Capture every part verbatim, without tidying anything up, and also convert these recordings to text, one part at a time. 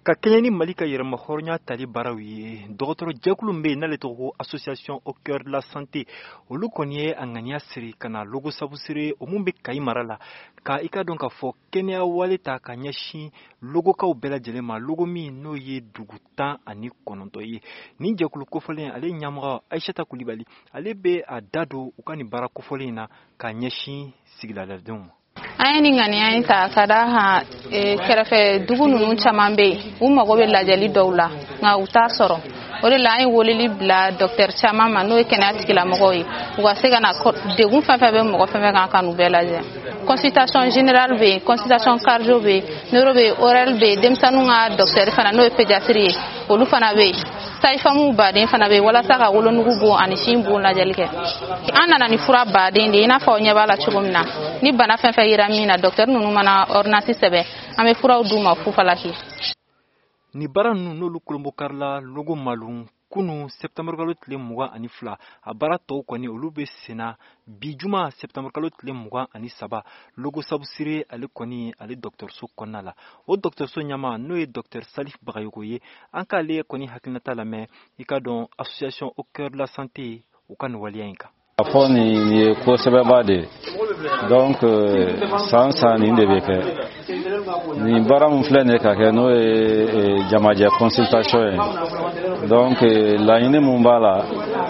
ka kɛɲɛ ni Mali ka yɛrɛma hɔrɔnya tali baaraw ye dɔgɔtɔrɔ jɛkulu min bɛ yen n'ale tɔgɔ ko association au cœur de la santé olu kɔni ye a ŋaniya siri ka na logo sabu siri o mun bɛ Kayi mara la ka i ka dɔn ka fɔ kɛnɛya wale ta ka ɲɛsin logokaw bɛɛ lajɛlen ma logo min n'o ye dugu tan ani kɔnɔntɔn ye nin jɛkulu kofɔlen ale ɲɛmɔgɔ Ayisata Kulibali ale bɛ a da don u ka nin baara kofɔlen in na ka ɲɛsin sigidaladenw ma. An ye nin ŋaniya in ta ka da kan kɛrɛfɛ dugu ninnu caman bɛ yen u mago bɛ lajɛli dɔw la nka u t'a sɔrɔ o de la an ye weleli bila docteur caman ma n'o ye kɛnɛya tigilamɔgɔw ye u ka se ka na degun fɛn fɛn bɛ mɔgɔ fɛn fɛn kan ka n'u bɛɛ lajɛ. Consultation générale bɛ yen consultation cardio bɛ yen neuro bɛ yen oral bɛ yen denmisɛnninw ka docteur fana n'o ye pédiatrie ye olu fana bɛ yen sage-femme baden fana bɛ yen walasa ka wolonugu bon ani sin bon lajɛli kɛ. An nana ni fura baden de ye i n'a fɔ aw ɲɛ b'a la cogo min na ni bana fɛn fɛn yera min na docteur ninnu mana ordonnance sɛbɛn an bɛ furaw d'u ma fu falaki. Ni baara ninnu n'olu kolonbo karila logo malum kunu septembre kalo tile mugan ani fila a baara tɔw kɔni olu bɛ senna bi juma septembre kalo tile mugan ani saba logo sabu siri ale kɔni ale dɔgɔtɔrɔso kɔnɔna la o dɔgɔtɔrɔso ɲɛmaa n'o ye docteur Salif Bagayogo ye an k'ale kɔni hakilinata lamɛn i ka dɔn association au cœur de la santé u ka nin waleya in kan. A fɔ nin ye ko sɛbɛnba de donc san san nin de bɛ kɛ nin baara min filɛ nin ye ka kɛ n'o ye jamajɛ consultation ye donc laɲini min b'a la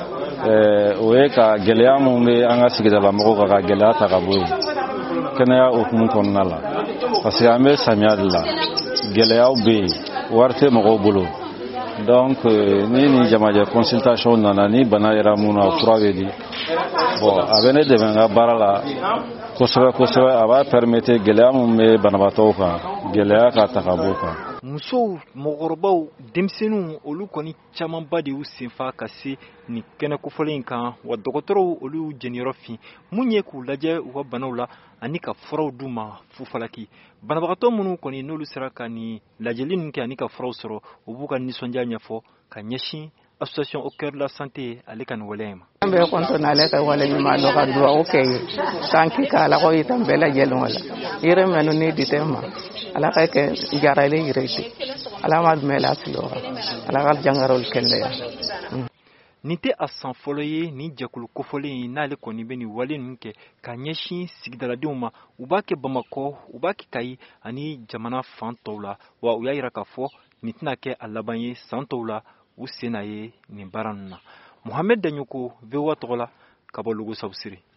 o ye ka gɛlɛya min bɛ an ka sigidala mɔgɔw kan ka gɛlɛya ta ka bɔ yen kɛnɛya hukumu kɔnɔna la parce que an bɛ samiya de la gɛlɛyaw bɛ yen wari tɛ mɔgɔw bolo donc ni ni jamajɛ consultation nana ni bana yɛrɛ mun na fura bɛ di bon a bɛ ne dɛmɛ n ka baara la kosɛbɛ kosɛbɛ a b'a permettre gɛlɛya min bɛ banabaatɔw kan gɛlɛya ka ta ka bɔ kan. Musow mɔgɔkɔrɔbaw denmisɛnninw olu kɔni camanba de y'u senfa ka se nin kɛnɛ kofɔlen in kan wa dɔgɔtɔrɔw olu jeniyɔrɔ fin mun ye k'u lajɛ u ka banaw la ani ka furaw d'u ma fufalaki banabagatɔ minnu kɔni n'olu sera ka nin lajɛli ninnu kɛ ani ka furaw sɔrɔ u b'u ka nisɔndiya ɲɛfɔ ka ɲɛsin association au cœur de la santé ale ka nin waleya ma. An bɛ kɔntɔn ale ka wale ɲuman dɔ ka dugawu kɛ ye k'an k'i ka ala ko yi tan bɛɛ lajɛlen wala yɛrɛ minnu ni di tɛ ma ala ka kɛ jarale yɛrɛ ye ala ma dumɛ la fili ala ka jangarol kɛnɛya. Nin tɛ a san fɔlɔ ye nin jɛkulu kofɔlen in n'ale kɔni bɛ nin wale ninnu kɛ ka ɲɛsin sigidaladenw ma u b'a kɛ Bamakɔ u b'a kɛ Kayi ani jamana fan tɔw la wa u y'a jira k'a fɔ nin tɛna kɛ a laban ye san tɔw la u sen na ye nin baara ninnu na. Mohamed Daɲoko V O A tɔgɔ la ka bɔ Logo Sabu Siri.